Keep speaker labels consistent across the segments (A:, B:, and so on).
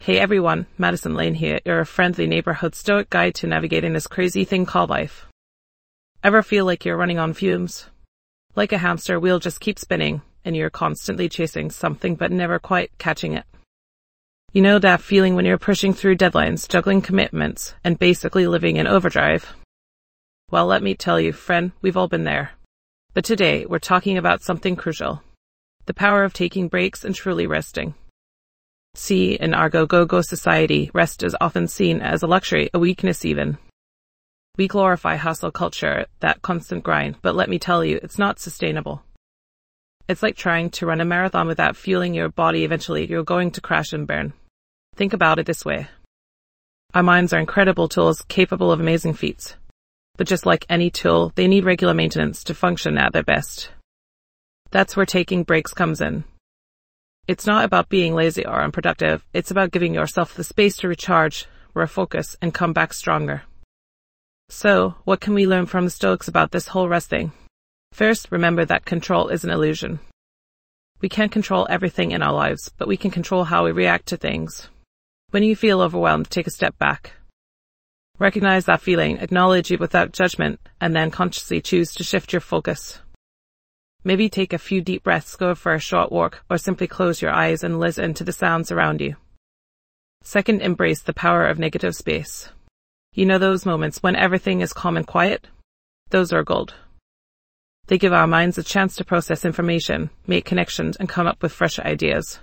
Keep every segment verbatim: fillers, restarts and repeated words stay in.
A: Hey everyone, Madison Lane here, your friendly neighborhood stoic guide to navigating this crazy thing called life. Ever feel like you're running on fumes? Like a hamster wheel just keeps spinning, and you're constantly chasing something but never quite catching it. You know that feeling when you're pushing through deadlines, juggling commitments, and basically living in overdrive? Well, let me tell you, friend, we've all been there. But today, we're talking about something crucial. The power of taking breaks and truly resting. See, in our go-go-go society, rest is often seen as a luxury, a weakness even. We glorify hustle culture, that constant grind, but let me tell you, it's not sustainable. It's like trying to run a marathon without fueling your body. Eventually, you're going to crash and burn. Think about it this way. Our minds are incredible tools capable of amazing feats. But just like any tool, they need regular maintenance to function at their best. That's where taking breaks comes in. It's not about being lazy or unproductive, it's about giving yourself the space to recharge, refocus, and come back stronger. So, what can we learn from the Stoics about this whole rest thing? First, remember that control is an illusion. We can't control everything in our lives, but we can control how we react to things. When you feel overwhelmed, take a step back. Recognize that feeling, acknowledge it without judgment, and then consciously choose to shift your focus. Maybe take a few deep breaths, go for a short walk, or simply close your eyes and listen to the sounds around you. Second, embrace the power of negative space. You know those moments when everything is calm and quiet? Those are gold. They give our minds a chance to process information, make connections, and come up with fresh ideas.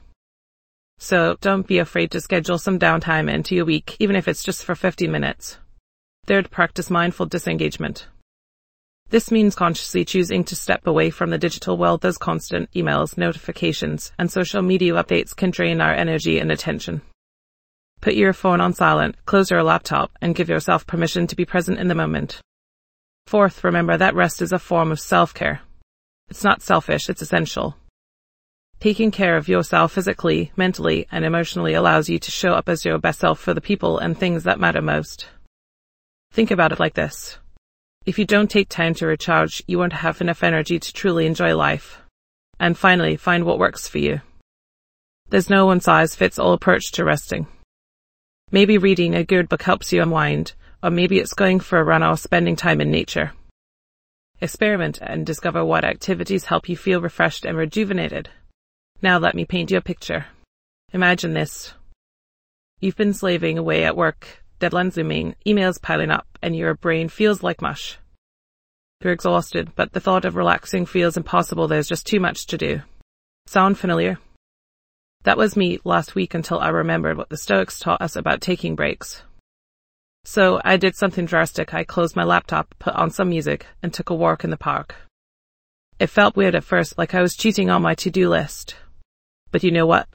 A: So, don't be afraid to schedule some downtime into your week, even if it's just for fifty minutes. Third, practice mindful disengagement. This means consciously choosing to step away from the digital world as constant emails, notifications, and social media updates can drain our energy and attention. Put your phone on silent, close your laptop, and give yourself permission to be present in the moment. Fourth, remember that rest is a form of self-care. It's not selfish, it's essential. Taking care of yourself physically, mentally, and emotionally allows you to show up as your best self for the people and things that matter most. Think about it like this. If you don't take time to recharge, you won't have enough energy to truly enjoy life. And finally, find what works for you. There's no one-size-fits-all approach to resting. Maybe reading a good book helps you unwind, or maybe it's going for a run or spending time in nature. Experiment and discover what activities help you feel refreshed and rejuvenated. Now let me paint you a picture. Imagine this. You've been slaving away at work, deadlines looming, emails piling up, and your brain feels like mush. You're exhausted, but the thought of relaxing feels impossible. There's just too much to do. Sound familiar? That was me last week until I remembered what the Stoics taught us about taking breaks. So I did something drastic. I closed my laptop, put on some music, and took a walk in the park. It felt weird at first, like I was cheating on my to-do list. But you know what?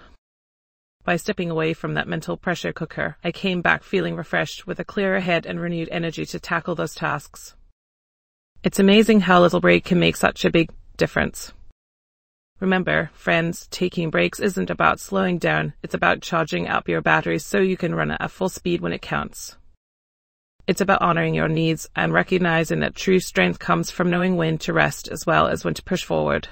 A: By stepping away from that mental pressure cooker, I came back feeling refreshed with a clearer head and renewed energy to tackle those tasks. It's amazing how a little break can make such a big difference. Remember, friends, taking breaks isn't about slowing down, it's about charging up your batteries so you can run at full speed when it counts. It's about honoring your needs and recognizing that true strength comes from knowing when to rest as well as when to push forward.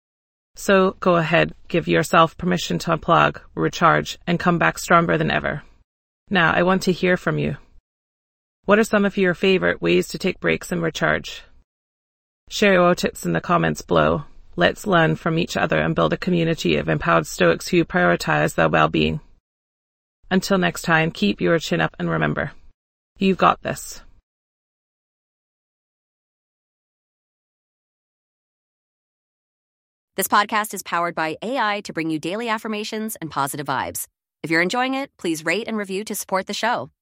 A: So go ahead, give yourself permission to unplug, recharge, and come back stronger than ever. Now, I want to hear from you. What are some of your favorite ways to take breaks and recharge? Share your tips in the comments below. Let's learn from each other and build a community of empowered Stoics who prioritize their well-being. Until next time, keep your chin up and remember, you've got this.
B: This podcast is powered by A I to bring you daily affirmations and positive vibes. If you're enjoying it, please rate and review to support the show.